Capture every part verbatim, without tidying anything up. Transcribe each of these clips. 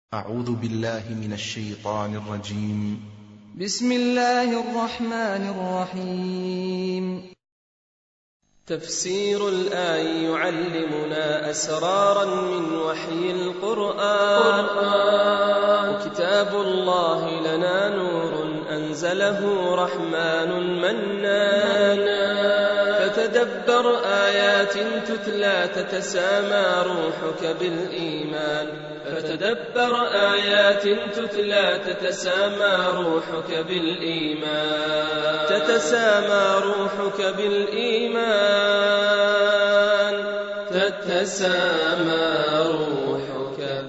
أعوذ بالله من الشيطان الرجيم. بسم الله الرحمن الرحيم. تفسير الآي يعلمنا أسرارا من وحي القرآن، وكتاب الله لنا نور أنزله رحمن منان، فتدبر آيات تتلى تتسامى روحك بالإيمان، فتدبر آيات تتلى تتسامى روحك بالإيمان، تتسامى روحك بالإيمان، تتسامى روحك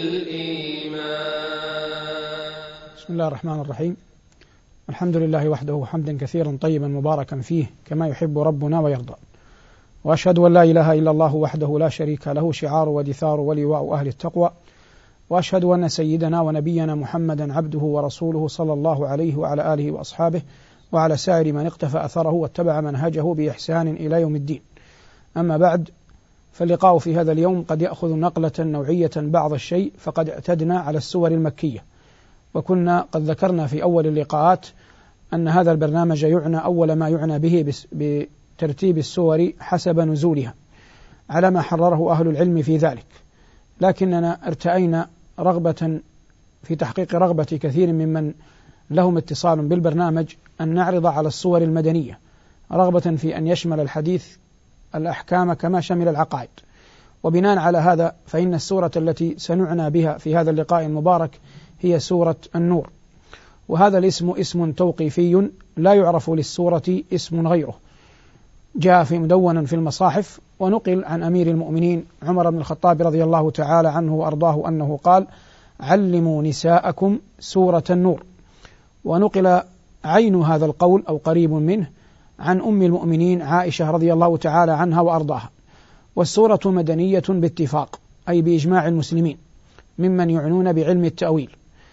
بالإيمان. بسم الله الرحمن الرحيم. الحمد لله وحده حمدا كثيرا طيبا مباركا فيه كما يحب ربنا ويرضى، وأشهد أن لا إله إلا الله وحده لا شريك له شعار ودثار ولواء أهل التقوى، وأشهد أن سيدنا ونبينا محمدا عبده ورسوله صلى الله عليه وعلى آله وأصحابه وعلى سائر من اقتفى أثره واتبع منهجه بإحسان إلى يوم الدين. أما بعد، فاللقاء في هذا اليوم قد يأخذ نقلة نوعية بعض الشيء، فقد اعتدنا على السور المكية، وكنا قد ذكرنا في أول اللقاءات أن هذا البرنامج يعنى أول ما يعنى به بترتيب السور حسب نزولها على ما حرره أهل العلم في ذلك، لكننا ارتأينا رغبة في تحقيق رغبة كثير ممن لهم اتصال بالبرنامج أن نعرض على الصور المدنية، رغبة في أن يشمل الحديث الأحكام كما شمل العقائد. وبناء على هذا فإن السورة التي سنعنى بها في هذا اللقاء المبارك هي سورة النور، وهذا الاسم اسم توقيفي لا يعرف للسورة اسم غيره، جاء في مدون في المصاحف، ونقل عن أمير المؤمنين عمر بن الخطاب رضي الله تعالى عنه وأرضاه أنه قال: علموا نساءكم سورة النور. ونقل عين هذا القول أو قريب منه عن أم المؤمنين عائشة رضي الله تعالى عنها وأرضاها. والسورة مدنية باتفاق، أي بإجماع المسلمين ممن يعنون بعلم التأويل.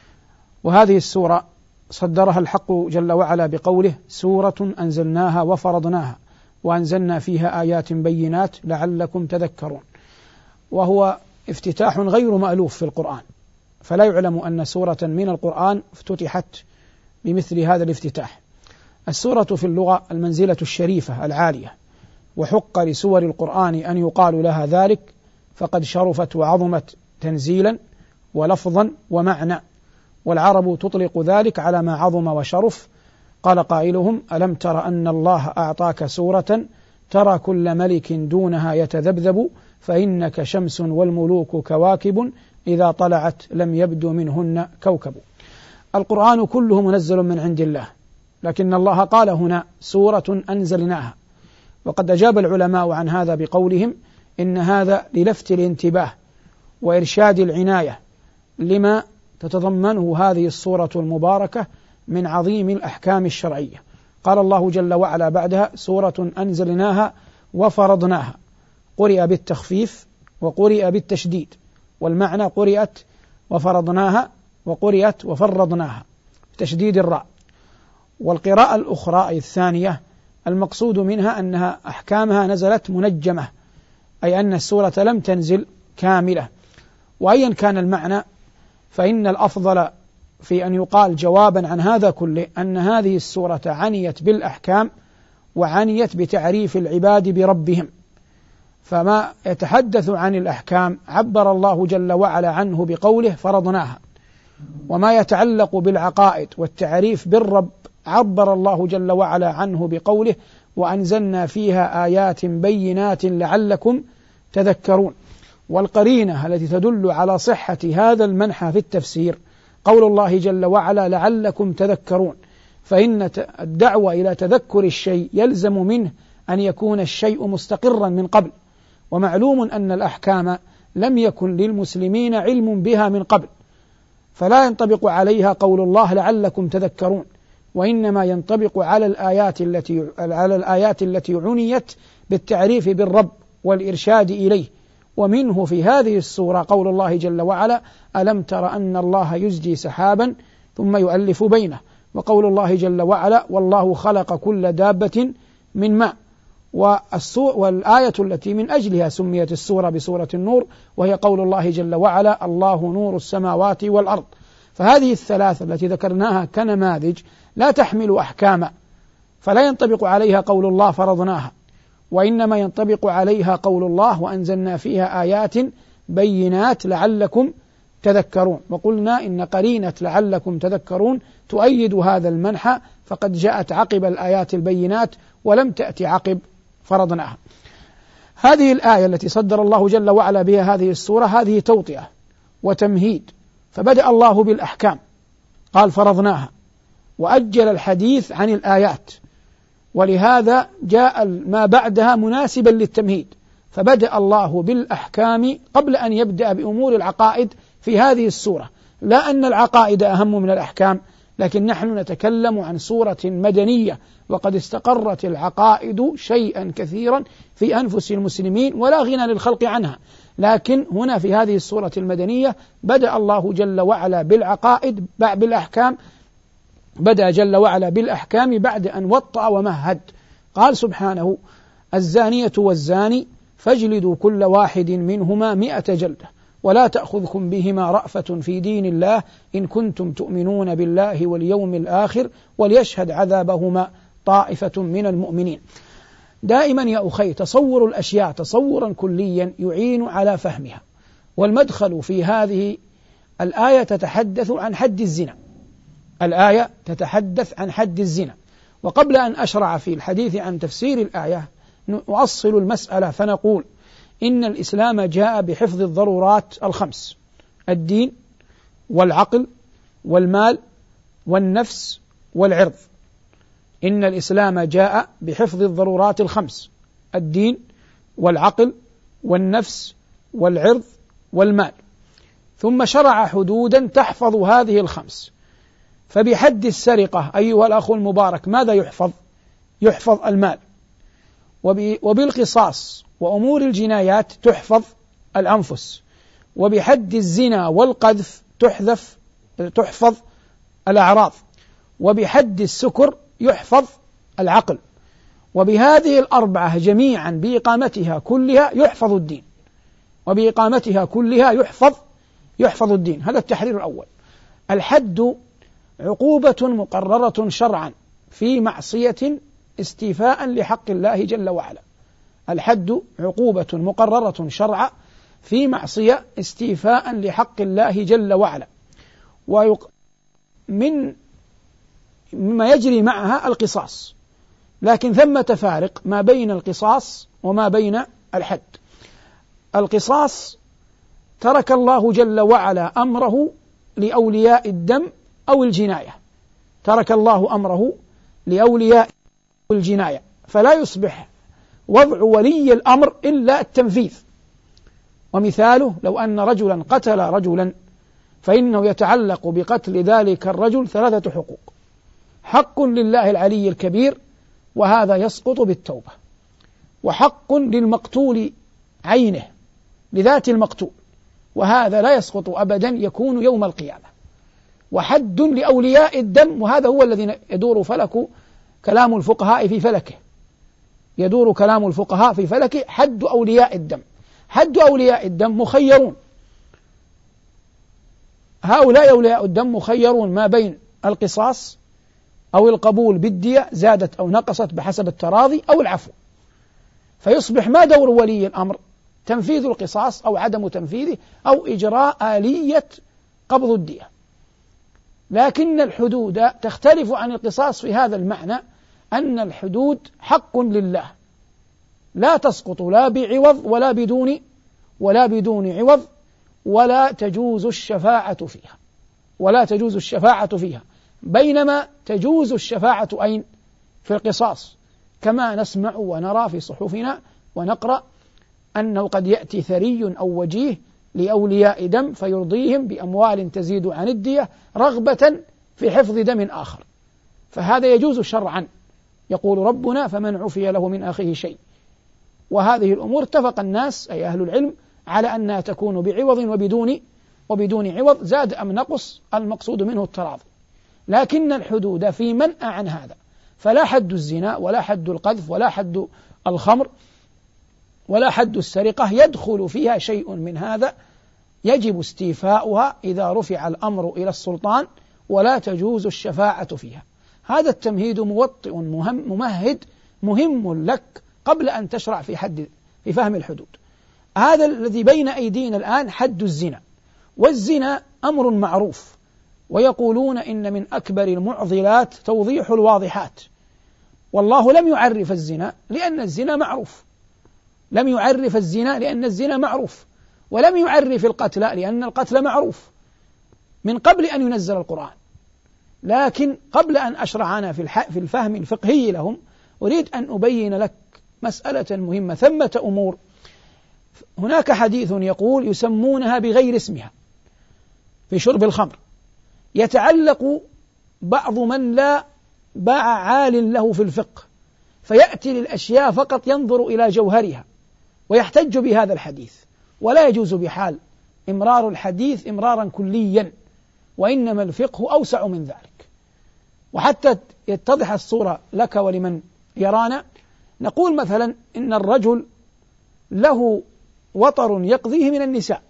وهذه السورة صدرها الحق جل وعلا بقوله: سورة أنزلناها وفرضناها وأنزلنا فيها آيات بينات لعلكم تذكرون. وهو افتتاح غير مألوف في القرآن، فلا يعلم أن سورة من القرآن افتتحت بمثل هذا الافتتاح. السورة في اللغة المنزلة الشريفة العالية، وحق لسور القرآن أن يقال لها ذلك، فقد شرفت وعظمت تنزيلا ولفظا ومعنى، والعرب تطلق ذلك على ما عظم وشرف. قال قائلهم: ألم تر أن الله أعطاك سورة ترى كل ملك دونها يتذبذب، فإنك شمس والملوك كواكب إذا طلعت لم يبدو منهن كوكب. القرآن كله منزل من عند الله، لكن الله قال هنا سورة أنزلناها. وقد أجاب العلماء عن هذا بقولهم: إن هذا للفت الانتباه وإرشاد العناية لما تتضمنه هذه السورة المباركة من عظيم الأحكام الشرعية. قال الله جل وعلا بعدها: سورة أنزلناها وفرضناها، قرئ بالتخفيف وقرئ بالتشديد، والمعنى قرئت وفرضناها وقرئت وفرضناها تشديد الراء. والقراءة الأخرى أي الثانية المقصود منها أنها أحكامها نزلت منجمة، أي أن السورة لم تنزل كاملة. وأيا كان المعنى فإن الأفضل في أن يقال جوابا عن هذا كله أن هذه السورة عنيت بالأحكام وعنيت بتعريف العباد بربهم. فما يتحدث عن الأحكام عبر الله جل وعلا عنه بقوله فرضناها، وما يتعلق بالعقائد والتعريف بالرب عبر الله جل وعلا عنه بقوله وأنزلنا فيها آيات بينات لعلكم تذكرون. والقرينة التي تدل على صحة هذا المنحى في التفسير قول الله جل وعلا لعلكم تذكرون، فإن الدعوة إلى تذكر الشيء يلزم منه أن يكون الشيء مستقرا من قبل، ومعلوم أن الأحكام لم يكن للمسلمين علم بها من قبل، فلا ينطبق عليها قول الله لعلكم تذكرون، وإنما ينطبق على الآيات التي على الآيات التي عنيت بالتعريف بالرب والإرشاد إليه. ومنه في هذه السورة قول الله جل وعلا ألم تر أن الله يزجي سحابا ثم يؤلف بينه، وقول الله جل وعلا والله خلق كل دابة من ماء. والآية التي من أجلها سميت السورة بسورة النور وهي قول الله جل وعلا الله نور السماوات والأرض. فهذه الثلاثة التي ذكرناها كنماذج لا تحمل أحكاما، فلا ينطبق عليها قول الله فرضناها، وإنما ينطبق عليها قول الله وأنزلنا فيها آيات بينات لعلكم تذكرون. وقلنا إن قرينة لعلكم تذكرون تؤيد هذا المنحى، فقد جاءت عقب الآيات البينات ولم تأتي عقب فرضناها. هذه الآية التي صدر الله جل وعلا بها هذه السورة هذه توطئة وتمهيد، فبدأ الله بالأحكام قال فرضناها، وأجل الحديث عن الآيات، ولهذا جاء ما بعدها مناسبا للتمهيد، فبدأ الله بالأحكام قبل أن يبدأ بأمور العقائد في هذه السورة. لا أن العقائد أهم من الأحكام، لكن نحن نتكلم عن سورة مدنية، وقد استقرت العقائد شيئا كثيرا في أنفس المسلمين ولا غنى للخلق عنها، لكن هنا في هذه السورة المدنية بدأ الله جل وعلا بالعقائد بالأحكام بدأ جل وعلا بالأحكام بعد أن وطأ ومهد. قال سبحانه الزانية والزاني فاجلدوا كل واحد منهما مئة جلدة ولا تأخذكم بهما رأفة في دين الله إن كنتم تؤمنون بالله واليوم الآخر وليشهد عذابهما طائفة من المؤمنين. دائما يا أخي تصور الأشياء تصورا كليا يعين على فهمها، والمدخل في هذه الآية تتحدث عن حد الزنا. الآية تتحدث عن حد الزنا، وقبل أن أشرع في الحديث عن تفسير الآية نؤصل المسألة فنقول إن الإسلام جاء بحفظ الضرورات الخمس: الدين والعقل والمال والنفس والعرض. إن الإسلام جاء بحفظ الضرورات الخمس: الدين والعقل والنفس والعرض والمال، ثم شرع حدودا تحفظ هذه الخمس. فبحد السرقة أيها الأخ المبارك ماذا يحفظ؟ يحفظ المال، وبالقصاص وأمور الجنايات تحفظ الأنفس، وبحد الزنا والقذف تحذف تحفظ الأعراض، وبحد السكر يحفظ العقل، وبهذه الأربعة جميعا بإقامتها كلها يحفظ الدين، وبإقامتها كلها يحفظ يحفظ الدين. هذا التحرير الأول. الحد عقوبة مقررة شرعا في معصية استيفاء لحق الله جل وعلا. الحد عقوبة مقررة شرعا في معصية استيفاء لحق الله جل وعلا، ومن مما يجري معها القصاص، لكن ثمة فارق ما بين القصاص وما بين الحد. القصاص ترك الله جل وعلا أمره لأولياء الدم أو الجناية، ترك الله أمره لأولياء الجناية، فلا يصبح وضع ولي الأمر إلا التنفيذ. ومثاله لو أن رجلا قتل رجلا فإنه يتعلق بقتل ذلك الرجل ثلاثة حقوق: حق لله العلي الكبير وهذا يسقط بالتوبة، وحق للمقتول عينه لذات المقتول وهذا لا يسقط أبدا يكون يوم القيامة، وحد لأولياء الدم وهذا هو الذي يدور فلك كلام الفقهاء في فلكه يدور كلام الفقهاء في فلكه حد أولياء الدم. حد أولياء الدم مخيرون، هؤلاء أولياء الدم مخيرون ما بين القصاص أو القبول بالدية زادت أو نقصت بحسب التراضي أو العفو، فيصبح ما دور ولي الأمر؟ تنفيذ القصاص أو عدم تنفيذه أو إجراء آلية قبض الدية. لكن الحدود تختلف عن القصاص في هذا المعنى أن الحدود حق لله لا تسقط لا بعوض ولا بدون ولا بدون عوض، ولا تجوز الشفاعة فيها ولا تجوز الشفاعة فيها بينما تجوز الشفاعة أين؟ في القصاص، كما نسمع ونرى في صحفنا ونقرأ أنه قد يأتي ثري أو وجيه لأولياء دم فيرضيهم بأموال تزيد عن الدية رغبة في حفظ دم آخر، فهذا يجوز شرعا. يقول ربنا فمن عفي له من أخيه شيء. وهذه الأمور اتفق الناس أي أهل العلم على أنها تكون بعوض وبدون وبدون عوض، زاد أم نقص المقصود منه التراضي. لكن الحدود في منأى عن هذا، فلا حد الزنا ولا حد القذف ولا حد الخمر ولا حد السرقة يدخل فيها شيء من هذا يجب استيفاؤها إذا رفع الأمر إلى السلطان، ولا تجوز الشفاعة فيها. هذا التمهيد موطئ مهم ممهد مهم لك قبل أن تشرع في حد في فهم الحدود. هذا الذي بين أيدينا الآن حد الزنا، والزنا أمر معروف، ويقولون إن من أكبر المعضلات توضيح الواضحات، والله لم يعرف الزنا لأن الزنا معروف، لم يعرف الزنا لأن الزنا معروف، ولم يعرف القتل لأن القتل معروف من قبل أن ينزل القرآن. لكن قبل أن أشرع أنا في الفهم الفقهي لهم أريد أن أبين لك مسألة مهمة. ثمة أمور، هناك حديث يقول يسمونها بغير اسمها في شرب الخمر، يتعلق بعض من لا باع عال له في الفقه فيأتي للأشياء فقط ينظر إلى جوهرها ويحتج بهذا الحديث، ولا يجوز بحال إمرار الحديث إمرارا كليا، وإنما الفقه أوسع من ذلك. وحتى يتضح الصورة لك ولمن يرانا، نقول مثلا إن الرجل له وطر يقضيه من النساء،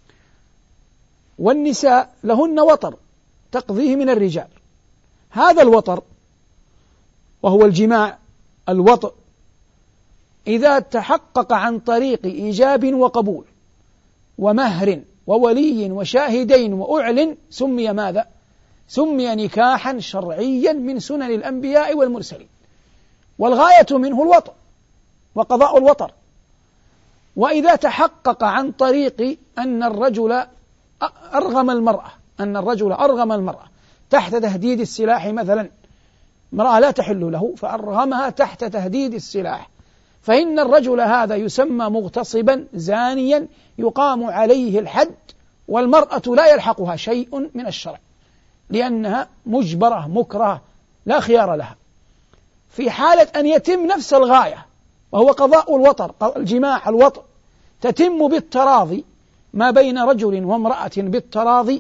والنساء لهن وطر تقضيه من الرجال. هذا الوطر وهو الجماع الوطء إذا تحقق عن طريق إيجاب وقبول ومهر وولي وشاهدين وأعلن سمي ماذا؟ سمي نكاحا شرعيا من سنن الأنبياء والمرسلين، والغاية منه الوطء وقضاء الوطر. وإذا تحقق عن طريق أن الرجل أرغم المرأة أن الرجل أرغم المرأة تحت تهديد السلاح، مثلا امرأة لا تحل له فأرغمها تحت تهديد السلاح، فإن الرجل هذا يسمى مغتصبا زانيا يقام عليه الحد، والمرأة لا يلحقها شيء من الشرع لأنها مجبرة مكرهة لا خيار لها. في حالة أن يتم نفس الغاية وهو قضاء الوطر، الجماع الوطر، تتم بالتراضي ما بين رجل وامرأة بالتراضي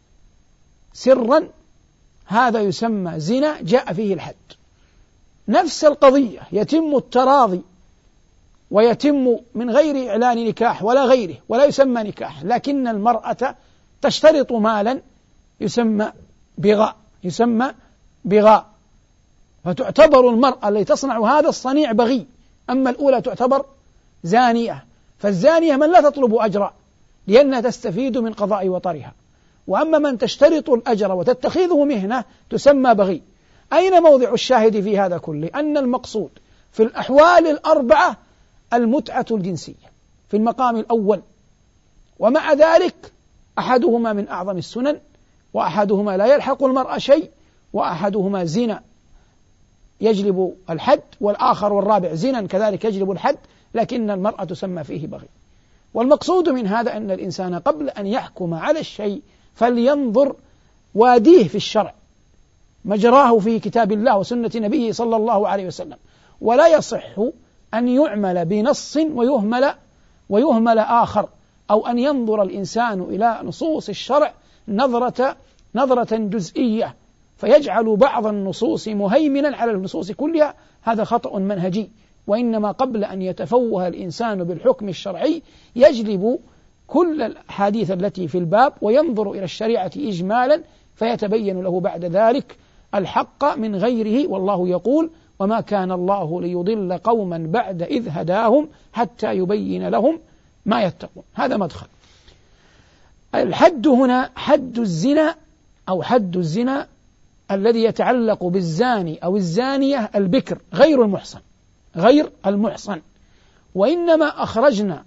سرا، هذا يسمى زنا جاء فيه الحد. نفس القضية يتم التراضي ويتم من غير إعلان نكاح ولا غيره ولا يسمى نكاح، لكن المرأة تشترط مالا يسمى بغاء يسمى بغاء فتعتبر المرأة التي تصنع هذا الصنيع بغي، أما الأولى تعتبر زانية. فالزانية من لا تطلب أجرا لأنها تستفيد من قضاء وطرها، وأما من تشترط الأجر وتتخذه مهنة تسمى بغي. أين موضع الشاهد في هذا كله؟ أن المقصود في الأحوال الأربعة المتعة الجنسية في المقام الأول، ومع ذلك أحدهما من أعظم السنن، وأحدهما لا يلحق المرأة شيء، وأحدهما زنا يجلب الحد، والآخر والرابع زنا كذلك يجلب الحد، لكن المرأة تسمى فيه بغي. والمقصود من هذا أن الإنسان قبل أن يحكم على الشيء فلينظر واديه في الشرع، مجراه في كتاب الله وسنة نبيه صلى الله عليه وسلم، ولا يصح أن يعمل بنص ويهمل ويهمل آخر، أو أن ينظر الإنسان إلى نصوص الشرع نظرة نظرة جزئية فيجعل بعض النصوص مهيمنا على النصوص كلها، هذا خطأ منهجي. وإنما قبل أن يتفوه الإنسان بالحكم الشرعي يجلب كل الأحاديث التي في الباب وينظر إلى الشريعة إجمالا، فيتبين له بعد ذلك الحق من غيره. والله يقول: وما كان الله ليضل قوما بعد إذ هداهم حتى يبين لهم ما يتقون. هذا مدخل. الحد هنا حد الزنا أو حد الزنا الذي يتعلق بالزاني أو الزانية البكر غير المحصن غير المحصن وإنما أخرجنا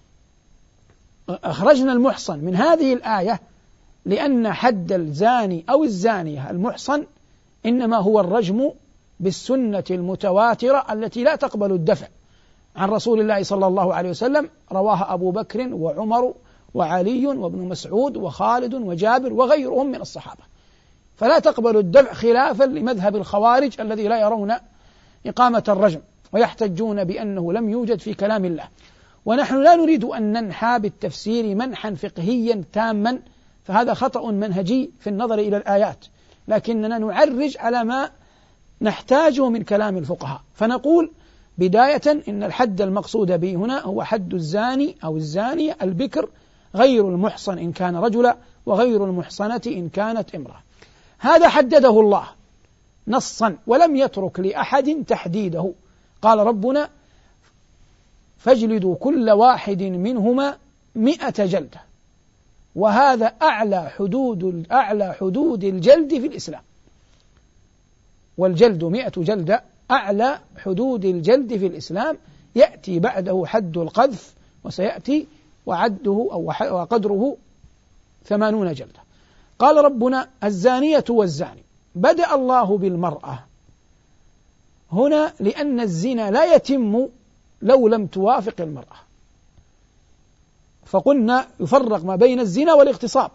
أخرجنا المحصن من هذه الآية لأن حد الزاني أو الزانية المحصن إنما هو الرجم بالسنة المتواترة التي لا تقبل الدفع عن رسول الله صلى الله عليه وسلم، رواها أبو بكر وعمر وعلي وابن مسعود وخالد وجابر وغيرهم من الصحابة، فلا تقبل الدفع خلافا لمذهب الخوارج الذي لا يرون إقامة الرجم ويحتجون بأنه لم يوجد في كلام الله. ونحن لا نريد أن ننحى بالتفسير منحا فقهيا تاما، فهذا خطأ منهجي في النظر إلى الآيات، لكننا نعرج على ما نحتاجه من كلام الفقهاء. فنقول بداية إن الحد المقصود به هنا هو حد الزاني أو الزانية البكر غير المحصن إن كان رجلا وغير المحصنة إن كانت امرأة. هذا حدده الله نصا ولم يترك لأحد تحديده. قال ربنا فاجلدوا كل واحد منهما مئة جلدة، وهذا أعلى حدود أعلى حدود الجلد في الإسلام، والجلد مئة جلدة أعلى حدود الجلد في الإسلام، يأتي بعده حد القذف وسيأتي وعده أو وقدره ثمانون جلدة. قال ربنا الزانية والزاني، بدأ الله بالمرأة هنا لأن الزنا لا يتم لو لم توافق المرأة، فقلنا يفرق ما بين الزنا والاغتصاب،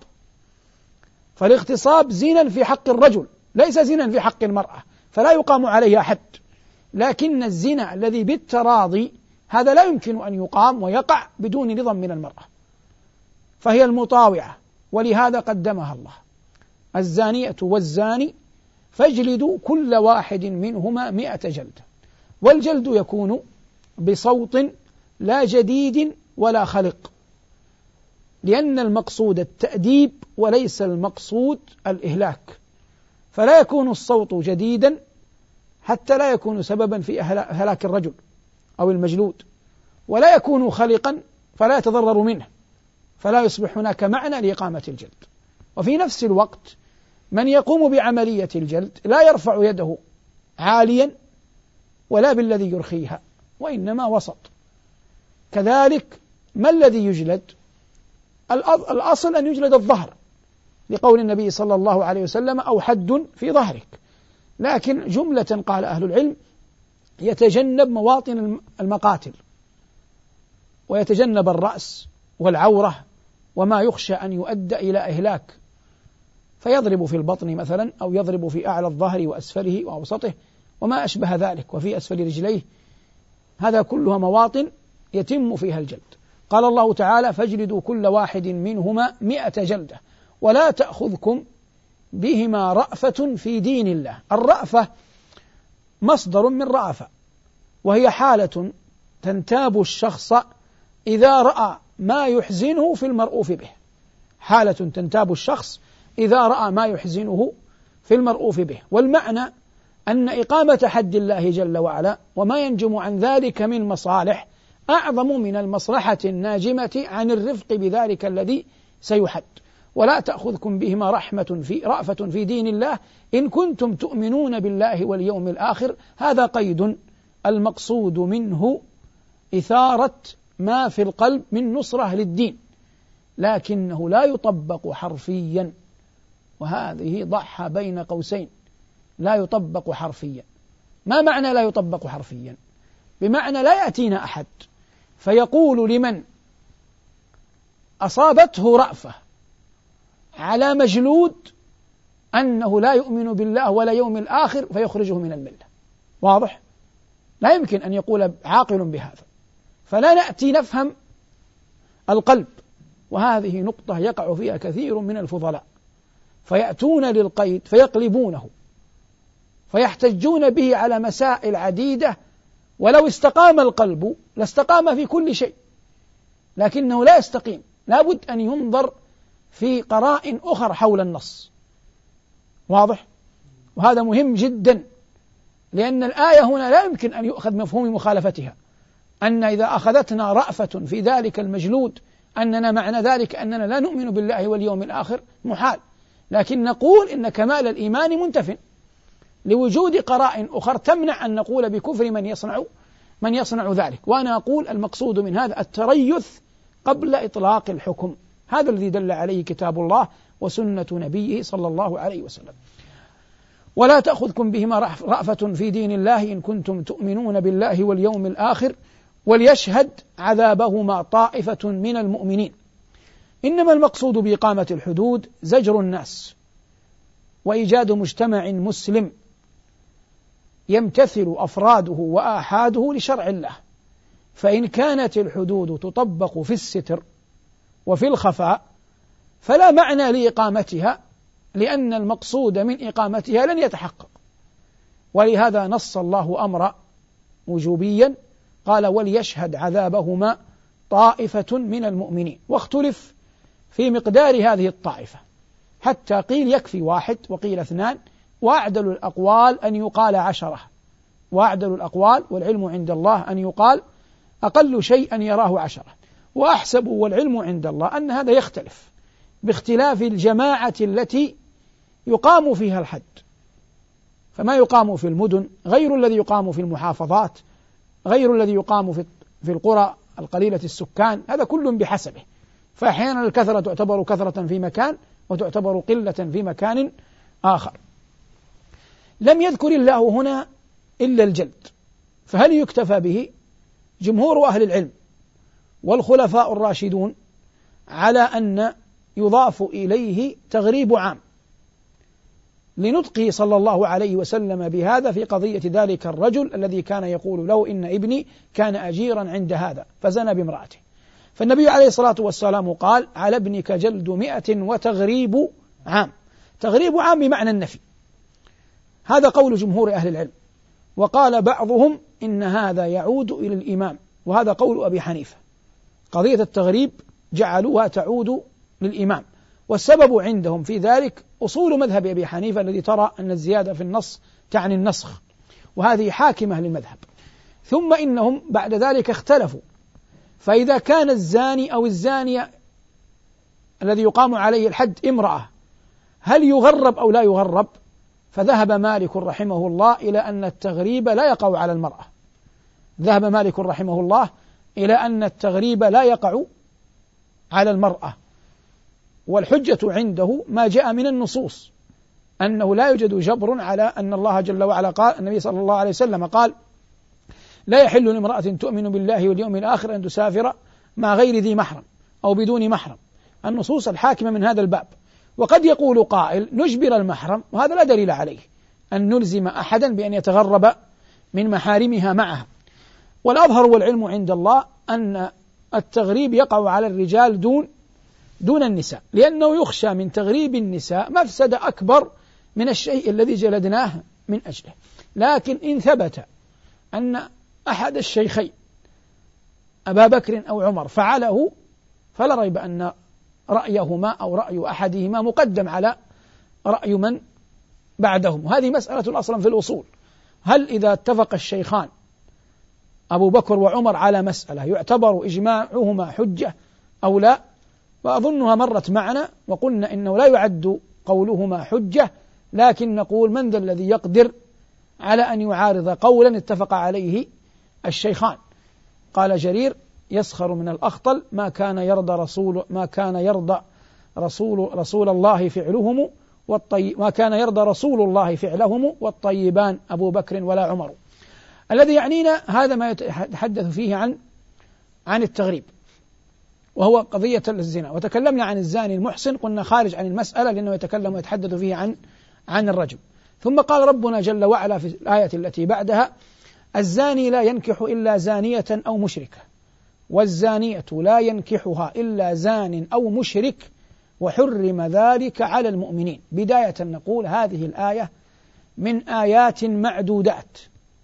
فالاغتصاب زنا في حق الرجل ليس زنا في حق المرأة، فلا يقام عليها حد، لكن الزنا الذي بالتراضي هذا لا يمكن أن يقام ويقع بدون رضا من المرأة، فهي المطاوعة، ولهذا قدمها الله الزانية والزاني فاجلدوا كل واحد منهما مئة جلدة. والجلد يكون بصوت لا جديد ولا خلق، لأن المقصود التأديب وليس المقصود الإهلاك، فلا يكون الصوت جديدا حتى لا يكون سببا في هلاك الرجل أو المجلود، ولا يكون خلقا فلا يتضرر منه، فلا يصبح هناك معنى لإقامة الجلد. وفي نفس الوقت من يقوم بعملية الجلد لا يرفع يده عاليا ولا بالذي يرخيها، وإنما وسط. كذلك ما الذي يجلد؟ الأصل أن يجلد الظهر، لقول النبي صلى الله عليه وسلم أو حد في ظهرك، لكن جملة قال أهل العلم يتجنب مواطن المقاتل، ويتجنب الرأس والعورة وما يخشى أن يؤدى إلى إهلاك، فيضرب في البطن مثلا أو يضرب في أعلى الظهر وأسفله وأوسطه وما أشبه ذلك وفي أسفل رجليه، هذا كلها مواطن يتم فيها الجلد. قال الله تعالى فاجلدوا كل واحد منهما مئة جلدة ولا تأخذكم بهما رأفة في دين الله. الرأفة مصدر من رأفة، وهي حالة تنتاب الشخص إذا رأى ما يحزنه في المرؤوف به، حالة تنتاب الشخص إذا رأى ما يحزنه في المرؤوف به. والمعنى أن إقامة حد الله جل وعلا وما ينجم عن ذلك من مصالح أعظم من المصلحة الناجمة عن الرفق بذلك الذي سيحد. ولا تأخذكم بهما رحمة في رأفة في دين الله إن كنتم تؤمنون بالله واليوم الآخر. هذا قيد المقصود منه إثارة ما في القلب من نصرة للدين، لكنه لا يطبق حرفيا، وهذه ضعها بين قوسين، لا يطبق حرفيا. ما معنى لا يطبق حرفيا؟ بمعنى لا يأتينا أحد فيقول لمن أصابته رأفة على مجلود أنه لا يؤمن بالله ولا يوم الآخر فيخرجه من الملة. واضح؟ لا يمكن أن يقول عاقل بهذا، فلا نأتي نفهم القلب، وهذه نقطة يقع فيها كثير من الفضلاء، فيأتون للقيد فيقلبونه فيحتجون به على مسائل عديدة، ولو استقام القلب لاستقام في كل شيء، لكنه لا يستقيم، لابد أن ينظر في قرائن أخرى حول النص. واضح؟ وهذا مهم جدا، لأن الآية هنا لا يمكن أن يؤخذ مفهوم مخالفتها، أن إذا أخذتنا رأفة في ذلك المجلود أننا معنى ذلك أننا لا نؤمن بالله واليوم الآخر، محال. لكن نقول إن كمال الإيمان منتف لوجود قرائن أخرى تمنع أن نقول بكفر من يصنع من يصنع ذلك. وأنا أقول المقصود من هذا التريث قبل إطلاق الحكم، هذا الذي دل عليه كتاب الله وسنة نبيه صلى الله عليه وسلم. ولا تأخذكم بهما رأفة في دين الله إن كنتم تؤمنون بالله واليوم الآخر وليشهد عذابهما طائفة من المؤمنين. إنما المقصود بإقامة الحدود زجر الناس وإيجاد مجتمع مسلم يمتثل أفراده وآحاده لشرع الله. فإن كانت الحدود تطبق في الستر وفي الخفاء فلا معنى لإقامتها، لأن المقصود من إقامتها لن يتحقق. ولهذا نص الله أمر وجوبيا، قال وليشهد عذابهما طائفة من المؤمنين، واختلف في مقدار هذه الطائفة حتى قيل يكفي واحد وقيل اثنان، وأعدل الأقوال أن يقال عشرة، وأعدل الأقوال والعلم عند الله أن يقال أقل شيء أن يراه عشرة، وأحسب والعلم عند الله أن هذا يختلف باختلاف الجماعة التي يقام فيها الحد، فما يقام في المدن غير الذي يقام في المحافظات، غير الذي يقام في في القرى القليلة السكان، هذا كل بحسبه، فأحيانا الكثرة تعتبر كثرة في مكان وتعتبر قلة في مكان آخر. لم يذكر الله هنا إلا الجلد، فهل يكتفى به؟ جمهور أهل العلم والخلفاء الراشدون على أن يضاف إليه تغريب عام لنطقه صلى الله عليه وسلم بهذا في قضية ذلك الرجل الذي كان يقول له إن ابني كان أجيرا عند هذا فزنى بامرأته، فالنبي عليه الصلاة والسلام قال على ابنك جلد مئة وتغريب عام، تغريب عام بمعنى النفي، هذا قول جمهور أهل العلم. وقال بعضهم إن هذا يعود إلى الإمام، وهذا قول أبي حنيفة، قضية التغريب جعلوها تعود للإمام، والسبب عندهم في ذلك أصول مذهب أبي حنيفة الذي ترى أن الزيادة في النص تعني النسخ، وهذه حاكمة للمذهب. ثم إنهم بعد ذلك اختلفوا، فإذا كان الزاني أو الزانية الذي يقام عليه الحد امرأة هل يغرب أو لا يغرب؟ فذهب مالك رحمه الله إلى أن التغريب لا يقع على المرأة، ذهب مالك رحمه الله إلى أن التغريب لا يقع على المرأة، والحجة عنده ما جاء من النصوص أنه لا يوجد جبر على أن الله جل وعلا قال، النبي صلى الله عليه وسلم قال لا يحل لامرأة تؤمن بالله واليوم الآخر أن تسافر مع غير ذي محرم أو بدون محرم، النصوص الحاكمة من هذا الباب. وقد يقول قائل نجبر المحرم، وهذا لا دليل عليه أن نلزم أحدا بأن يتغرب من محارمها معها، والأظهر والعلم عند الله أن التغريب يقع على الرجال دون دون النساء، لأنه يخشى من تغريب النساء مفسدة أكبر من الشيء الذي جلدناه من أجله. لكن إن ثبت أن أحد الشيخين أبا بكر أو عمر فعله فلا ريب أن رأيهما أو رأي أحدهما مقدم على رأي من بعدهم، وهذه مسألة أصلا في الأصول، هل إذا اتفق الشيخان أبو بكر وعمر على مسألة يعتبر إجماعهما حجة أو لا؟ وأظنها مرت معنا وقلنا إنه لا يعد قولهما حجة، لكن نقول من ذا الذي يقدر على أن يعارض قولا اتفق عليه الشيخان؟ قال جرير يسخر من الأخطل ما كان يرضى رسول ما كان يرضى رسول رسول الله فعلهم والطيب ما كان يرضى رسول الله فعلهم والطيبان أبو بكر ولا عمر. الذي يعنينا هذا ما يتحدث فيه عن عن التغريب، وهو قضية الزنا، وتكلمنا عن الزاني المحسن قلنا خارج عن المسألة لأنه يتكلم ويتحدث فيه عن عن الرجم. ثم قال ربنا جل وعلا في الآية التي بعدها الزاني لا ينكح إلا زانية أو مشركة والزانية لا ينكحها إلا زان أو مشرك وحرم ذلك على المؤمنين. بداية نقول هذه الآية من آيات معدودات،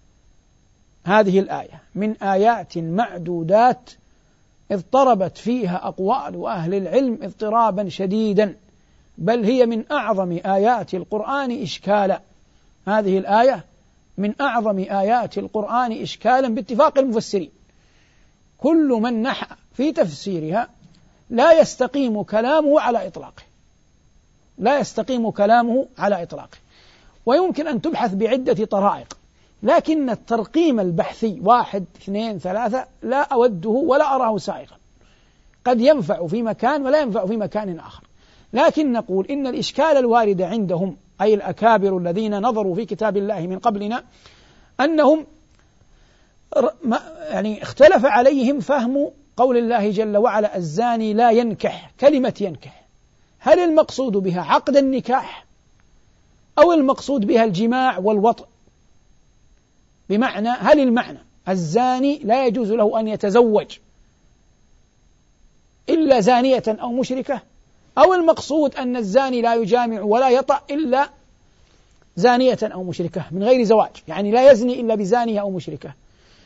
هذه الآية من آيات معدودات اضطربت فيها أقوال أهل العلم اضطرابا شديدا، بل هي من أعظم آيات القرآن إشكالا. هذه الآية من أعظم آيات القرآن إشكالا باتفاق المفسرين، كل من نحى في تفسيرها لا يستقيم كلامه على إطلاقه، لا يستقيم كلامه على إطلاقه، ويمكن أن تبحث بعدة طرائق، لكن الترقيم البحثي واحد اثنين ثلاثة لا أوده ولا أراه سائغا، قد ينفع في مكان ولا ينفع في مكان آخر. لكن نقول إن الإشكال الوارد عندهم أي الأكابر الذين نظروا في كتاب الله من قبلنا أنهم يعني اختلف عليهم فهم قول الله جل وعلا الزاني لا ينكح. كلمة ينكح هل المقصود بها عقد النكاح أو المقصود بها الجماع والوطء؟ بمعنى هل المعنى الزاني لا يجوز له أن يتزوج إلا زانية أو مشركة، أو المقصود أن الزاني لا يجامع ولا يطأ إلا زانية أو مشركة من غير زواج، يعني لا يزني إلا بزانية أو مشركة؟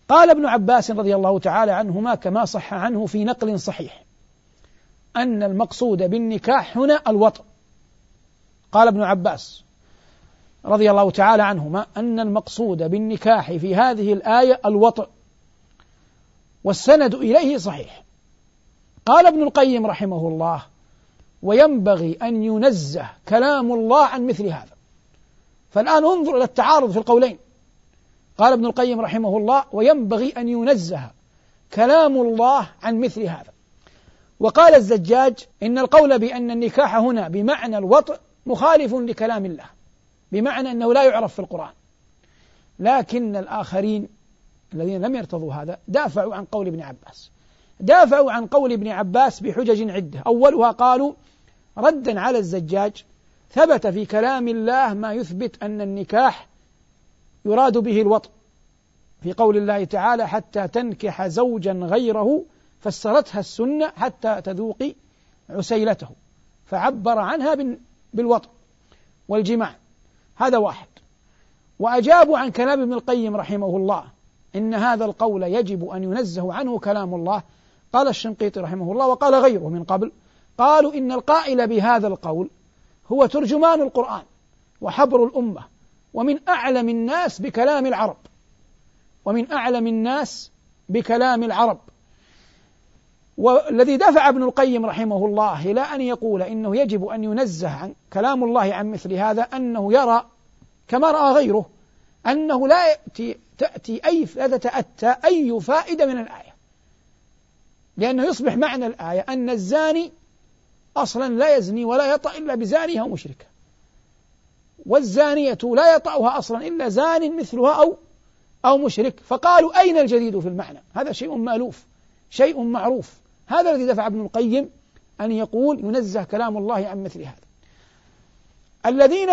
قال ابن عباس رضي الله تعالى عنهما كما صح عنه في نقل صحيح أن المقصود بالنكاح هنا الوطء. قال ابن عباس رضي الله تعالى عنهما أن المقصود بالنكاح في هذه الآية الوطء، والسند إليه صحيح. قال ابن القيم رحمه الله: وينبغي أن ينزه كلام الله عن مثل هذا. فالآن انظر إلى التعارض في القولين. قال ابن القيم رحمه الله: وينبغي أن ينزه كلام الله عن مثل هذا. وقال الزجاج: إن القول بأن النكاح هنا بمعنى الوطء مخالف لكلام الله، بمعنى أنه لا يعرف في القرآن. لكن الآخرين الذين لم يرتضوا هذا دافعوا عن قول ابن عباس، دافعوا عن قول ابن عباس بحجج عدة. أولها قالوا ردا على الزجاج: ثبت في كلام الله ما يثبت أن النكاح يراد به الوطء، في قول الله تعالى: حتى تنكح زوجا غيره، فسرتها السنة حتى تذوقي عسيلته، فعبر عنها بالوطء والجماع. هذا واحد. وأجابوا عن كلام ابن القيم رحمه الله إن هذا القول يجب أن ينزه عنه كلام الله. قال الشنقيطي رحمه الله وقال غيره من قبل، قالوا إن القائل بهذا القول هو ترجمان القرآن وحبر الأمة، ومن أعلم الناس بكلام العرب، ومن أعلم الناس بكلام العرب. والذي دفع ابن القيم رحمه الله إلى أن يقول إنه يجب أن ينزه عن كلام الله عن مثل هذا أنه يرى كما رأى غيره أنه لا يأتي تأتي أي لا تتأتى أي فائدة من الآية، لأنه يصبح معنى الآية أن الزاني أصلا لا يزني ولا يطأ إلا بزانية أو مشركة، والزانية لا يطأها أصلا إلا زان مثلها أو أو مشرك. فقالوا أين الجديد في المعنى؟ هذا شيء مألوف، شيء معروف. هذا الذي دفع ابن القيم أن يقول ينزه كلام الله عن مثل هذا. الذين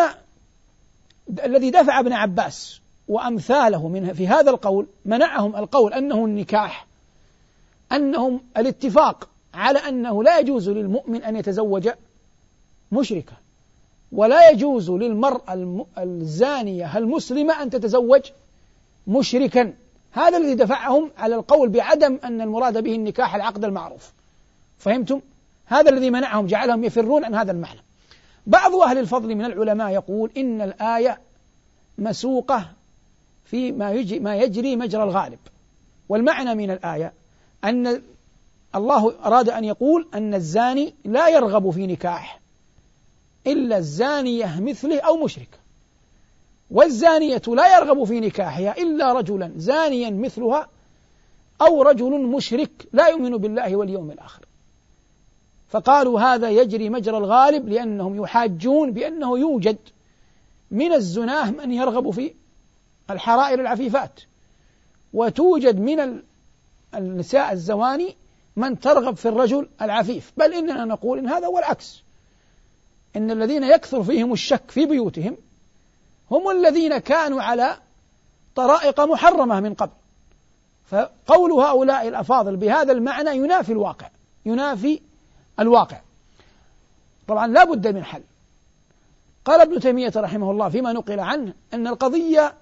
الذي دفع ابن عباس وأمثاله منها في هذا القول منعهم القول أنه النكاح، أنهم الاتفاق على أنه لا يجوز للمؤمن أن يتزوج مشركة، ولا يجوز للمرأة الزانية المسلمة أن تتزوج مشركا. هذا الذي دفعهم على القول بعدم أن المراد به النكاح العقد المعروف. فهمتم؟ هذا الذي منعهم، جعلهم يفرون عن هذا المعنى. بعض أهل الفضل من العلماء يقول إن الآية مسوقة في ما يجري, ما يجري مجرى الغالب، والمعنى من الآية أن الله أراد أن يقول أن الزاني لا يرغب في نكاح إلا الزانية مثله أو مشركة، والزانية لا يرغب في نكاحها إلا رجلا زانيا مثلها أو رجل مشرك لا يؤمن بالله واليوم الآخر. فقالوا هذا يجري مجرى الغالب، لأنهم يحاجون بأنه يوجد من الزناه من يرغب في الحرائر العفيفات، وتوجد من النساء الزواني من ترغب في الرجل العفيف. بل إننا نقول إن هذا هو العكس، إن الذين يكثر فيهم الشك في بيوتهم هم الذين كانوا على طرائق محرمة من قبل. فقول هؤلاء الأفاضل بهذا المعنى ينافي الواقع، ينافي الواقع. طبعا لا بد من حل. قال ابن تيمية رحمه الله فيما نقل عنه أن القضية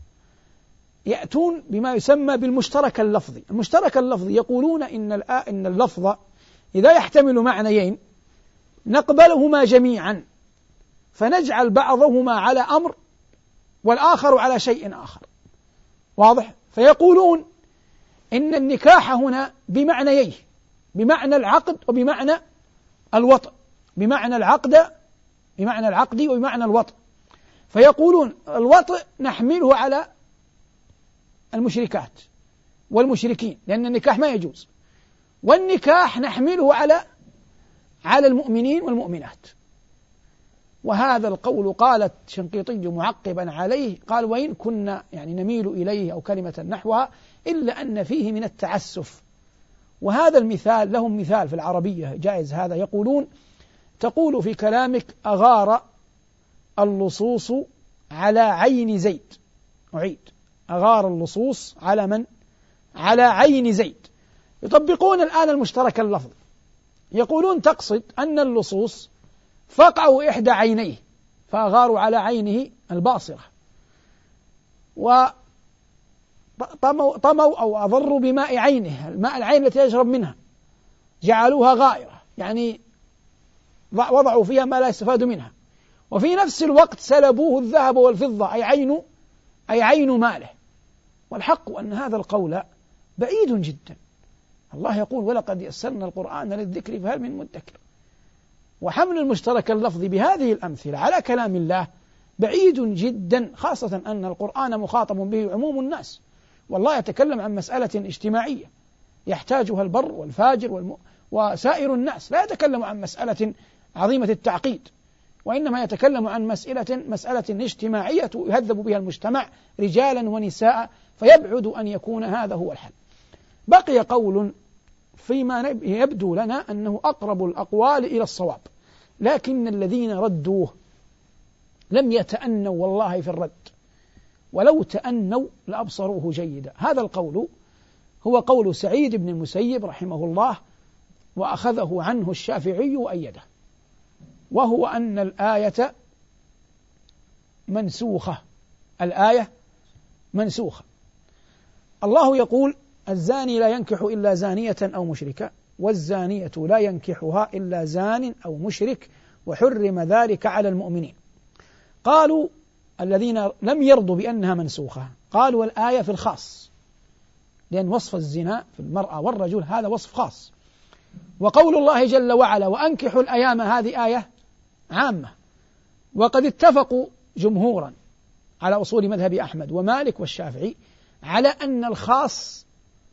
يأتون بما يسمى بالمشترك اللفظي. المشترك اللفظي يقولون إن إن اللفظ إذا يحتمل معنيين نقبلهما جميعا، فنجعل بعضهما على أمر والآخر على شيء آخر. واضح؟ فيقولون إن النكاح هنا بمعنيين، بمعنى العقد وبمعنى الوطء، بمعنى العقد بمعنى العقد وبمعنى الوطء. فيقولون الوطء نحمله على المشركات والمشركين لأن النكاح ما يجوز، والنكاح نحمله على على المؤمنين والمؤمنات. وهذا القول قالت شنقيطي معقبا عليه قال وإن كنا يعني نميل إليه أو كلمة نحوها إلا أن فيه من التعسف. وهذا المثال لهم مثال في العربية جائز هذا، يقولون تقول في كلامك أغار اللصوص على عين زيد. أعيد، أغار اللصوص على من؟ على عين زيد. يطبقون الآن المشترك اللفظ، يقولون تقصد أن اللصوص فقعوا إحدى عينيه فأغاروا على عينه الباصرة. طموا, طموا أو أضروا بماء عينه، الماء العين التي يشرب منها جعلوها غائرة، يعني وضعوا فيها ما لا يستفاد منها، وفي نفس الوقت سلبوه الذهب والفضة أي عين أي عين ماله. والحق أن هذا القول بعيد جدا. الله يقول ولقد يسرنا القرآن للذكر فهل من مدكر. وحمل المشترك اللفظي بهذه الأمثلة على كلام الله بعيد جدا، خاصة أن القرآن مخاطب به عموم الناس، والله يتكلم عن مسألة اجتماعية يحتاجها البر والفاجر والم... وسائر الناس، لا يتكلم عن مسألة عظيمة التعقيد، وإنما يتكلم عن مسألة مسألة اجتماعية يهذب بها المجتمع رجالا ونساء، فيبعد أن يكون هذا هو الحل. بقي قول فيما يبدو لنا أنه أقرب الأقوال إلى الصواب، لكن الذين ردوه لم يتأنوا والله في الرد، ولو تأنوا لأبصروه جيدا. هذا القول هو قول سعيد بن المسيب رحمه الله، وأخذه عنه الشافعي وأيده، وهو أن الآية منسوخة. الآية منسوخة. الله يقول الزاني لا ينكح إلا زانية أو مشركة، والزانية لا ينكحها إلا زان أو مشرك، وحرم ذلك على المؤمنين. قالوا الذين لم يرضوا بأنها منسوخة قالوا الآية في الخاص، لأن وصف الزنا في المرأة والرجل هذا وصف خاص، وقول الله جل وعلا وأنكحوا الأيام هذه آية عامة. وقد اتفقوا جمهورا على أصول مذهب أحمد ومالك والشافعي على أن الخاص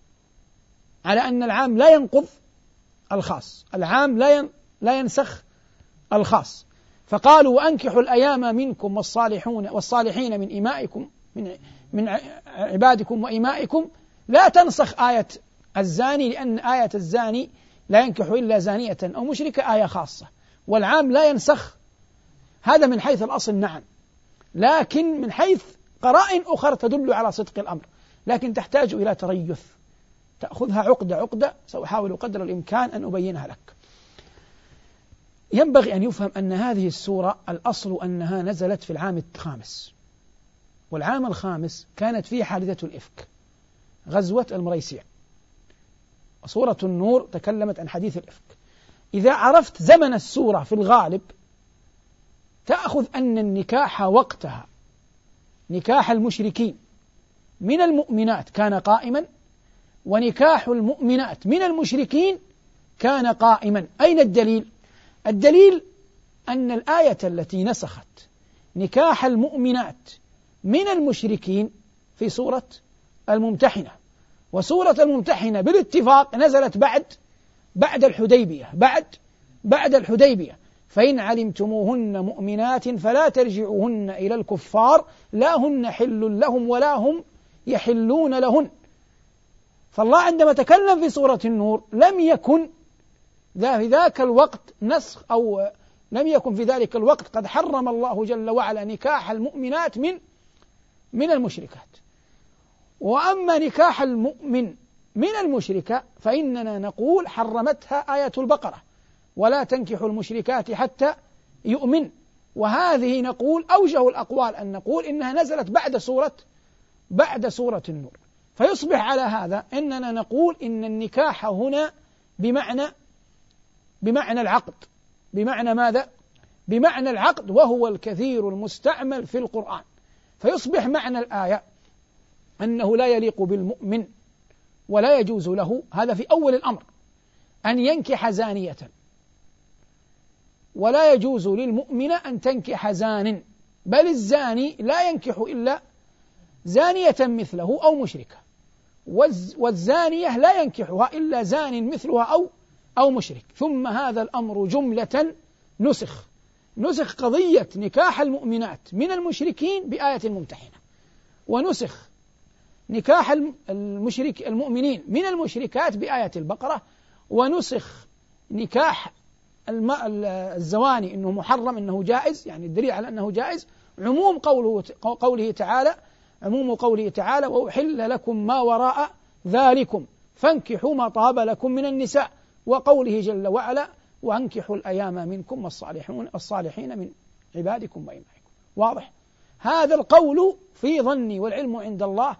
على أن العام لا ينقض الخاص، العام لا لا ينسخ الخاص، فقالوا وأنكحوا الأيام منكم والصالحون والصالحين من إمائكم من من عبادكم وإمائكم، لا تنسخ آية الزاني، لأن آية الزاني لا ينكح إلا زانية أو مشركة آية خاصة، والعام لا ينسخ. هذا من حيث الأصل نعم، لكن من حيث قرائن أخرى تدل على صدق الأمر، لكن تحتاج إلى تريث، تأخذها عقدة عقدة، سأحاول قدر الإمكان أن أبينها لك. ينبغي أن يفهم أن هذه السورة الأصل أنها نزلت في العام الخامس، والعام الخامس كانت فيه حادثة الإفك، غزوة المريسيع، وسورة النور تكلمت عن حديث الإفك. إذا عرفت زمن السورة في الغالب تأخذ أن النكاح وقتها نكاح المشركين من المؤمنات كان قائما، ونكاح المؤمنات من المشركين كان قائما. أين الدليل؟ الدليل أن الآية التي نسخت نكاح المؤمنات من المشركين في سورة الممتحنة، وسورة الممتحنة بالاتفاق نزلت بعد بعد الحديبية بعد بعد الحديبية فإن علمتموهن مؤمنات فلا ترجعوهن إلى الكفار لا هن حل لهم ولا هم يحلون لهن. فالله عندما تكلم في سورة النور لم يكن ذا في ذاك الوقت نسخ، أو لم يكن في ذلك الوقت قد حرم الله جل وعلا نكاح المؤمنات من من المشركات. وأما نكاح المؤمن من المشركة فإننا نقول حرمتها آية البقرة ولا تنكحوا المشركات حتى يؤمن، وهذه نقول أوجه الأقوال أن نقول إنها نزلت بعد سورة بعد سورة النور. فيصبح على هذا إننا نقول إن النكاح هنا بمعنى بمعنى العقد. بمعنى ماذا؟ بمعنى العقد، وهو الكثير المستعمل في القرآن. فيصبح معنى الآية أنه لا يليق بالمؤمن ولا يجوز له، هذا في أول الأمر، أن ينكح زانية، ولا يجوز للمؤمن أن تنكح زان، بل الزاني لا ينكح إلا زانية مثله أو مشركة، والزانية لا ينكحها إلا زان مثلها أو أو مشرك. ثم هذا الأمر جملة نسخ نسخ قضية نكاح المؤمنات من المشركين بآية الممتحنة، ونسخ نكاح المشرك المؤمنين من المشركات بآية البقرة، ونسخ نكاح الزواني إنه محرم إنه جائز، يعني الدليل على أنه جائز عموم قوله قوله تعالى عموم قوله تعالى وأحل لكم ما وراء ذلكم فانكحوا ما طاب لكم من النساء، وقوله جل وعلا وأنكحوا الأيام منكم والصالحون الصالحين من عبادكم وإمائكم. واضح؟ هذا القول في ظني والعلم عند الله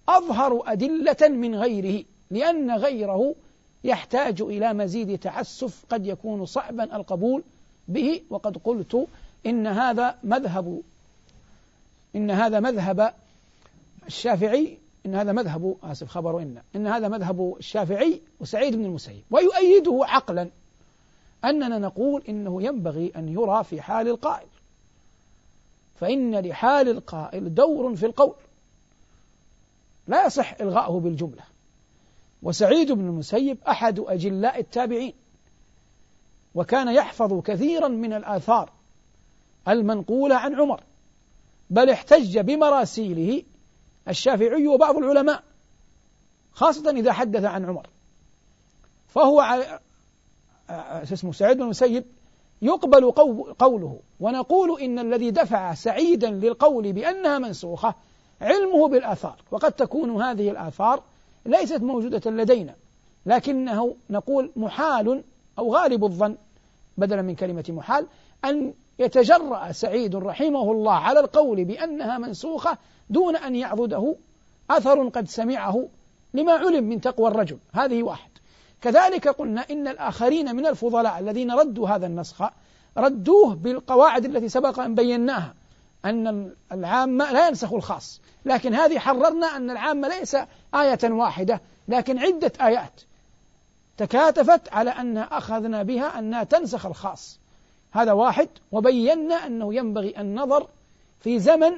أظهر أدلة من غيره، لأن غيره يحتاج إلى مزيد تعسف قد يكون صعبا القبول به. وقد قلت إن هذا مذهب إن هذا مذهب الشافعي إن هذا مذهب آسف خبر إن إن هذا مذهب الشافعي وسعيد بن المسيب، ويؤيده عقلا أننا نقول إنه ينبغي أن يرى في حال القائل، فإن لحال القائل دور في القول لا يصح إلغاؤه بالجملة. وسعيد بن المسيب أحد أجلاء التابعين، وكان يحفظ كثيرا من الآثار المنقولة عن عمر، بل احتج بمراسيله الشافعي وبعض العلماء خاصة إذا حدث عن عمر. فهو اسمه سعيد بن المسيب يقبل قوله، ونقول إن الذي دفع سعيدا للقول بأنها منسوخة علمه بالآثار، وقد تكون هذه الآثار ليست موجودة لدينا، لكنه نقول محال أو غالب الظن بدلا من كلمة محال أن يتجرأ سعيد رحمه الله على القول بأنها منسوخة دون أن يعضده أثر قد سمعه لما علم من تقوى الرجل. هذه واحد. كذلك قلنا إن الآخرين من الفضلاء الذين ردوا هذا النسخ ردوه بالقواعد التي سبق أن بيناها، أن العام لا ينسخ الخاص، لكن هذه حررنا أن العام ليس آية واحدة لكن عدة آيات تكاتفت على أن أخذنا بها أنها تنسخ الخاص. هذا واحد. وبينا أنه ينبغي النظر في زمن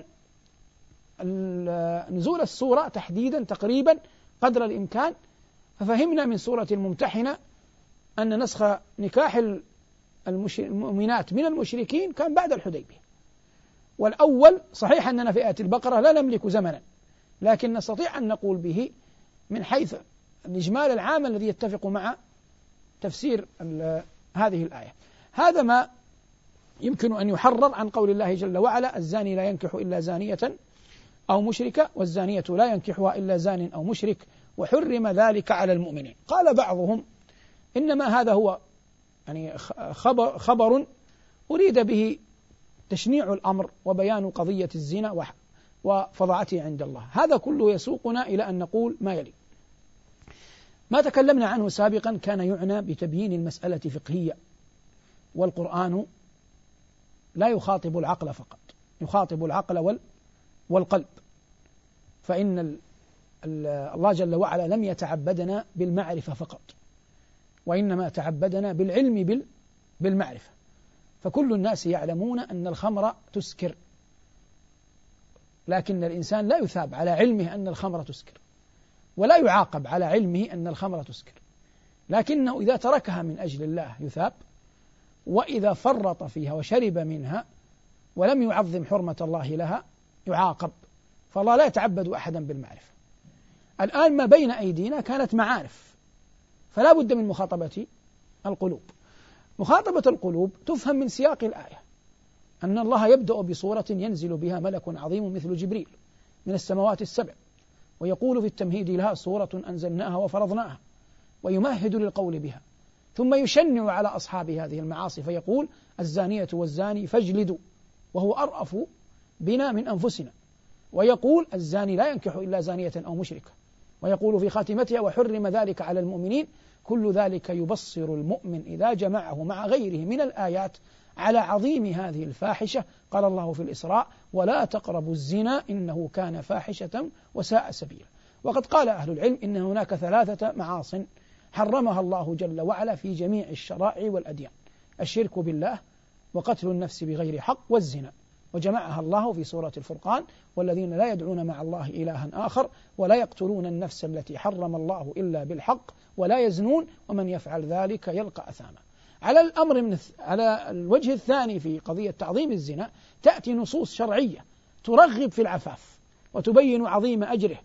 نزول السورة تحديدا تقريبا قدر الإمكان، ففهمنا من سورة الممتحنة أن نسخ نكاح المؤمنات من المشركين كان بعد الحديبية، والأول صحيح أننا في آية البقرة لا نملك زمنا، لكن نستطيع أن نقول به من حيث الإجمال العام الذي يتفق مع تفسير هذه الآية. هذا ما يمكن أن يحرر عن قول الله جل وعلا: الزاني لا ينكح إلا زانية أو مشركة والزانية لا ينكحها إلا زان أو مشرك وحرم ذلك على المؤمنين. قال بعضهم إنما هذا هو يعني خبر, خبر أريد به تشنيع الأمر وبيان قضية الزنا وفظاعته عند الله. هذا كله يسوقنا إلى أن نقول ما يلي: ما تكلمنا عنه سابقا كان يعنى بتبيين المسألة فقهية، والقرآن لا يخاطب العقل فقط، يخاطب العقل والقلب، فإن الله جل وعلا لم يتعبدنا بالمعرفة فقط، وإنما تعبدنا بالعلم بالمعرفة. فكل الناس يعلمون أن الخمر تسكر، لكن الإنسان لا يثاب على علمه أن الخمر تسكر، ولا يعاقب على علمه أن الخمر تسكر، لكنه إذا تركها من أجل الله يثاب، وإذا فرط فيها وشرب منها ولم يعظم حرمة الله لها يعاقب. فالله لا يتعبد أحدا بالمعرفة. الآن ما بين أيدينا كانت معارف، فلا بد من مخاطبة القلوب. مخاطبة القلوب تفهم من سياق الآية، أن الله يبدأ بصورة ينزل بها ملك عظيم مثل جبريل من السماوات السبع، ويقول في التمهيد لها: سورة أنزلناها وفرضناها، ويمهد للقول بها، ثم يشنع على أصحاب هذه المعاصي فيقول: الزانية والزاني فاجلدوا، وهو أرأف بنا من أنفسنا، ويقول: الزاني لا ينكح إلا زانية أو مشركة، ويقول في خاتمتها: وحرم ذلك على المؤمنين. كل ذلك يبصر المؤمن إذا جمعه مع غيره من الآيات على عظيم هذه الفاحشة. قال الله في الإسراء: ولا تقربوا الزنا إنه كان فاحشة وساء سبيلا. وقد قال أهل العلم إن هناك ثلاثة معاصٍ حرمها الله جل وعلا في جميع الشرائع والأديان: الشرك بالله، وقتل النفس بغير حق، والزنا. وجمعها الله في سورة الفرقان: والذين لا يدعون مع الله إلها آخر ولا يقتلون النفس التي حرم الله إلا بالحق ولا يزنون ومن يفعل ذلك يلقى أثاما. على الأمر من على الوجه الثاني في قضية تعظيم الزنا تأتي نصوص شرعية ترغب في العفاف وتبين عظيم أجره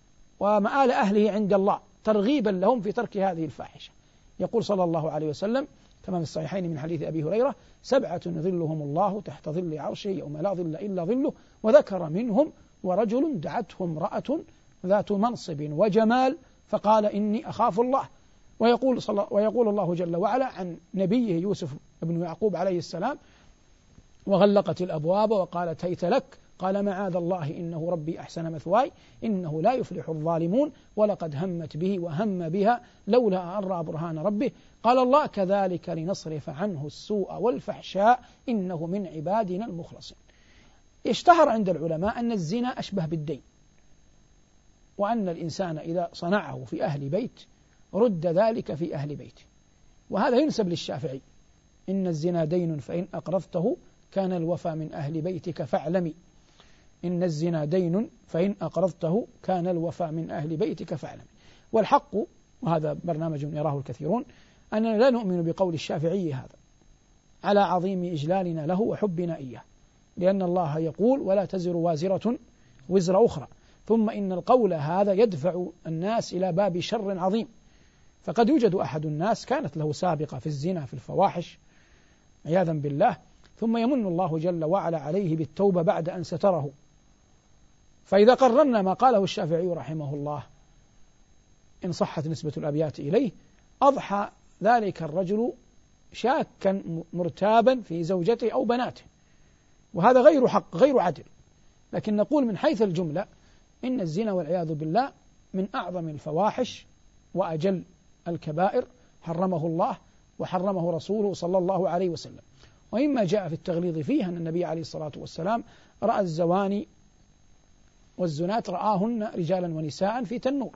ومآل أهله عند الله ترغيبا لهم في ترك هذه الفاحشة. يقول صلى الله عليه وسلم كما في الصحيحين من حديث أبي هريرة: سبعة يظلهم الله تحت ظل عرشه يوم لا ظل إلا ظله، وذكر منهم: ورجل دعته امرأة ذات منصب وجمال فقال إني أخاف الله. ويقول, صلى ويقول الله جل وعلا عن نبيه يوسف بن يعقوب عليه السلام: وغلقت الأبواب وقالت هيت لك قال معاذ الله إنه ربي أحسن مثواي إنه لا يفلح الظالمون ولقد همت به وهم بها لولا أن رأى برهان ربه. قال الله كذلك لنصرف عنه السوء والفحشاء إنه من عبادنا المخلصين. اشتهر عند العلماء أن الزنا أشبه بالدين، وأن الإنسان إذا صنعه في أهل بيت رد ذلك في أهل بيته، وهذا ينسب للشافعي: إن الزنا دين فإن أقرضته كان الوفى من أهل بيتك فاعلمي. إن الزنا دين فإن أقرضته كان الوفى من أهل بيتك فاعلمي. والحق، وهذا برنامج يراه الكثيرون، أننا لا نؤمن بقول الشافعي هذا على عظيم إجلالنا له وحبنا إياه، لأن الله يقول: ولا تزر وازرة وزر أخرى. ثم إن القول هذا يدفع الناس إلى باب شر عظيم، فقد يوجد أحد الناس كانت له سابقة في الزنا في الفواحش عياذا بالله، ثم يمن الله جل وعلا عليه بالتوبة بعد أن ستره. فإذا قررنا ما قاله الشافعي رحمه الله إن صحت نسبة الأبيات إليه، أضحى ذلك الرجل شاكا مرتابا في زوجته أو بناته، وهذا غير حق غير عدل. لكن نقول من حيث الجملة إن الزنا والعياذ بالله من أعظم الفواحش وأجل الكبائر، حرمه الله وحرمه رسوله صلى الله عليه وسلم. وإما جاء في التغليظ فيه أن النبي عليه الصلاة والسلام رأى الزواني والزنات رآهن رجالا ونساء في تنور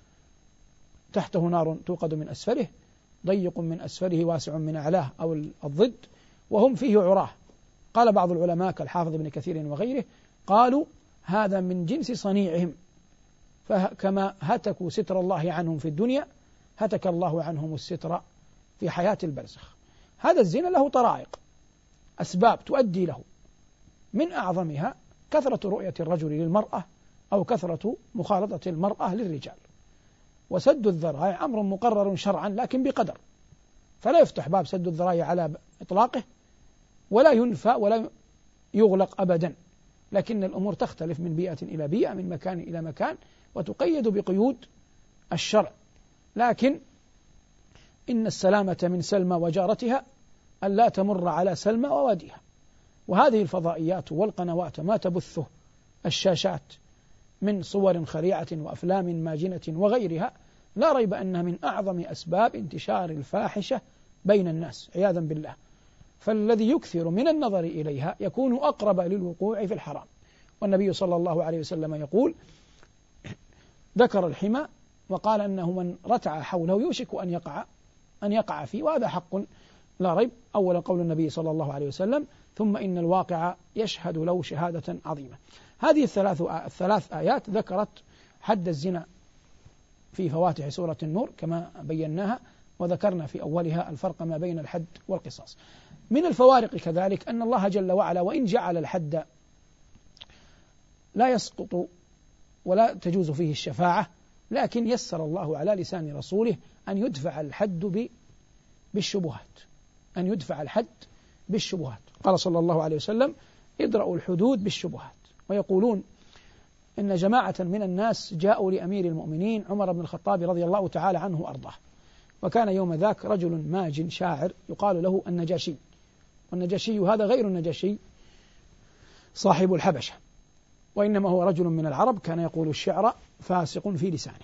تحته نار توقد من أسفله، ضيق من أسفله واسع من أعلاه أو الضد، وهم فيه عراه. قال بعض العلماء كالحافظ ابن كثير وغيره قالوا هذا من جنس صنيعهم، فكما هتكوا ستر الله عنهم في الدنيا هتك الله عنهم الستر في حياة البرزخ. هذا الزنا له طرائق، أسباب تؤدي له، من أعظمها كثرة رؤية الرجل للمرأة أو كثرة مخالطة المرأة للرجال. وسد الذرائع أمر مقرر شرعا لكن بقدر، فلا يفتح باب سد الذرائع على إطلاقه ولا ينفى ولا يغلق أبدا، لكن الأمور تختلف من بيئة إلى بيئة، من مكان إلى مكان، وتقيد بقيود الشرع. لكن إن السلامة من سلمى وجارتها أن لا تمر على سلمى وواديها. وهذه الفضائيات والقنوات ما تبثه الشاشات من صور خريعة وأفلام ماجنة وغيرها لا ريب أنها من أعظم أسباب انتشار الفاحشة بين الناس عياذا بالله. فالذي يكثر من النظر إليها يكون أقرب للوقوع في الحرام. والنبي صلى الله عليه وسلم يقول: ذكر الحمى وقال أنه من رتع حوله يوشك أن يقع أن يقع فيه، وهذا حق لا ريب. أول قول النبي صلى الله عليه وسلم: ثم إن الواقع يشهد له شهادة عظيمة. هذه الثلاث الثلاث آيات ذكرت حد الزنا في فواتح سورة النور كما بيناها، وذكرنا في أولها الفرق ما بين الحد والقصاص. من الفوارق كذلك أن الله جل وعلا وإن جعل الحد لا يسقط ولا تجوز فيه الشفاعة، لكن يسر الله على لسان رسوله أن يدفع الحد بالشبهات أن يدفع الحد بالشبهات. قال صلى الله عليه وسلم: ادرأوا الحدود بالشبهات. ويقولون إن جماعة من الناس جاءوا لأمير المؤمنين عمر بن الخطاب رضي الله تعالى عنه وأرضاه، وكان يوم ذاك رجل ماج شاعر يقال له النجاشي، والنجاشي هذا غير النجاشي صاحب الحبشة، وإنما هو رجل من العرب كان يقول الشعر فاسق في لسانه،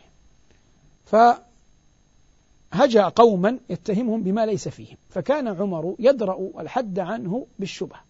فهجا قوما يتهمهم بما ليس فيهم، فكان عمر يدرأ الحد عنه بالشبهة.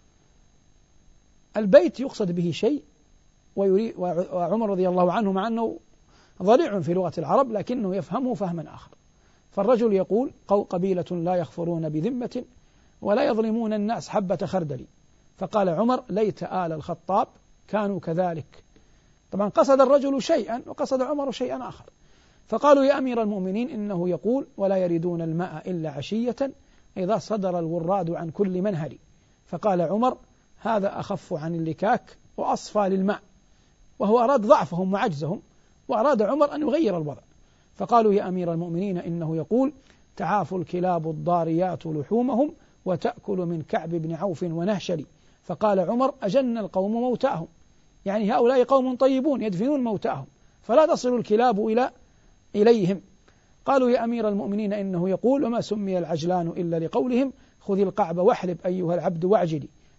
البيت يقصد به شيء وعمر رضي الله عنه مع أنه ضليع في لغة العرب لكنه يفهمه فهما آخر. فالرجل يقول: قبيلة لا يخفرون بذمة ولا يظلمون الناس حبة خردل. فقال عمر: ليت آل الخطاب كانوا كذلك. طبعا قصد الرجل شيئا وقصد عمر شيئا آخر. فقالوا: يا أمير المؤمنين إنه يقول: ولا يريدون الماء إلا عشية إذا صدر الوراد عن كل منهل. فقال عمر: هذا أخف عن اللكاك وأصفى للماء. وهو أراد ضعفهم وعجزهم، وأراد عمر أن يغير الوضع. فقالوا: يا أمير المؤمنين إنه يقول: تعاف الكلاب الضاريات لحومهم وتأكل من كعب بن عوف ونهشل. فقال عمر: أجن القوم موتاهم، يعني هؤلاء قوم طيبون يدفنون موتاهم فلا تصل الكلاب إلى إليهم. قالوا: يا أمير المؤمنين إنه يقول: وما سمي العجلان إلا لقولهم خذ القعب واحلب أيها العبد واعجلي.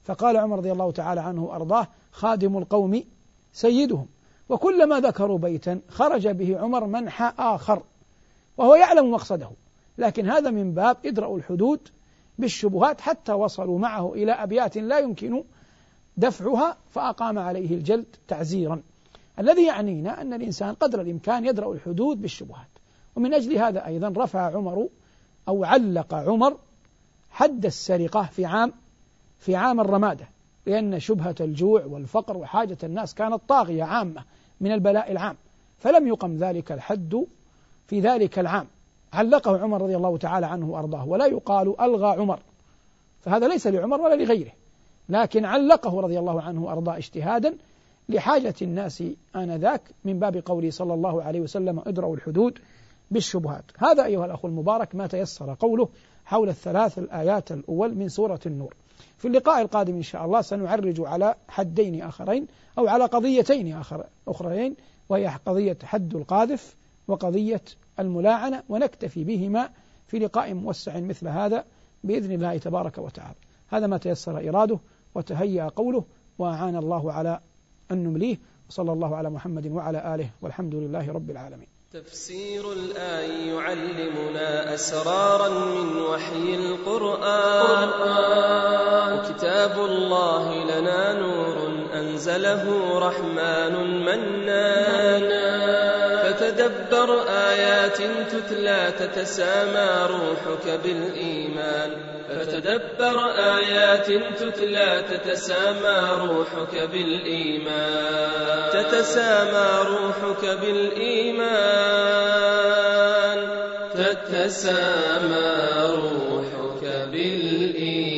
فقال عمر رضي الله تعالى عنه وأرضاه: خادم القوم سيدهم. وكلما ذكروا بيتا خرج به عمر منحى آخر وهو يعلم مقصده، لكن هذا من باب إدراء الحدود بالشبهات، حتى وصلوا معه إلى أبيات لا يمكن دفعها فأقام عليه الجلد تعزيرا. الذي يعنينا أن الإنسان قدر الإمكان يدرأ الحدود بالشبهات. ومن أجل هذا أيضا رفع عمر أو علق عمر حد السرقة في عام في عام الرمادة، لأن شبهة الجوع والفقر وحاجة الناس كانت طاغية عامة من البلاء العام، فلم يقم ذلك الحد في ذلك العام. علقه عمر رضي الله تعالى عنه وأرضاه، ولا يقال ألغى عمر، فهذا ليس لعمر ولا لغيره، لكن علقه رضي الله عنه وأرضاه اجتهادا لحاجة الناس آنذاك، من باب قوله صلى الله عليه وسلم: ادرأوا الحدود بالشبهات. هذا أيها الأخ المبارك ما تيسر قوله حول الثلاث الآيات الأول من سورة النور. في اللقاء القادم إن شاء الله سنعرج على حدين آخرين أو على قضيتين آخر أخرين، وهي قضية حد القاذف وقضية الملاعنة، ونكتفي بهما في لقاء موسع مثل هذا بإذن الله تبارك وتعالى. هذا ما تيسر إراده وتهيأ قوله، وأعان الله على أن نمليه. وصلى الله على محمد وعلى آله، والحمد لله رب العالمين. تفسير الآي يعلمنا أسرارا من وحي القرآن، وكتاب الله لنا نور أنزله رحمن منان. فتدبر آيات تتلى تتسامى روحك بالإيمان، فتدبر آيات تتلى تتسامى روحك بالإيمان، تتسامى روحك بالإيمان، تتسامى روحك بالإيمان.